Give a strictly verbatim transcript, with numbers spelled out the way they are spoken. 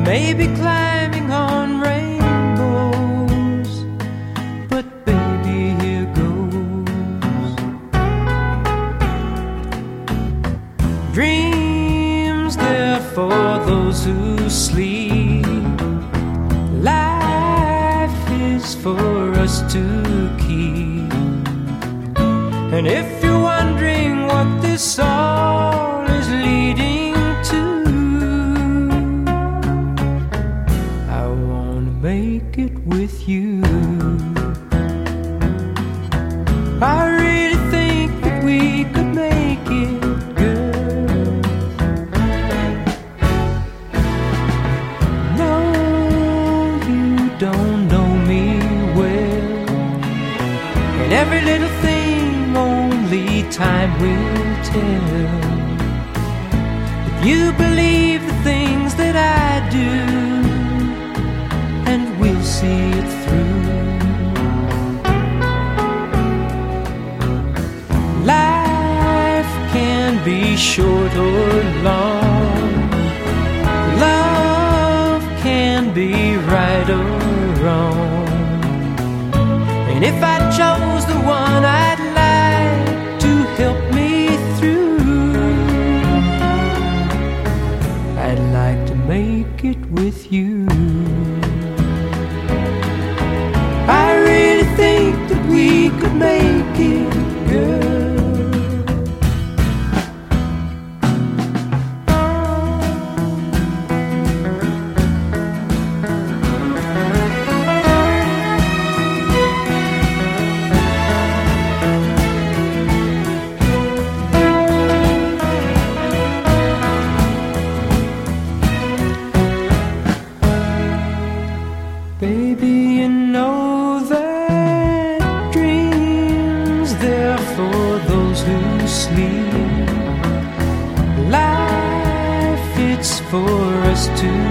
maybe climbing on rainbows, but baby, here goes. Dreams, they're for those who sleep. Life is for us to keep. And if you're wondering what this all is leading to, I wanna make it with you. I really think that we could make it, girl. No, you don't know me well, and every little thing only time will tell. If you believe the things that I do, and we'll see it through. Life can be short or long. Love can be right or wrong. And if I chose the one I'd like to help me through, I'd like to make it with you. I really think that we could make it, girl. Baby, you know that dreams, they're for those who sleep. Life, it's for us to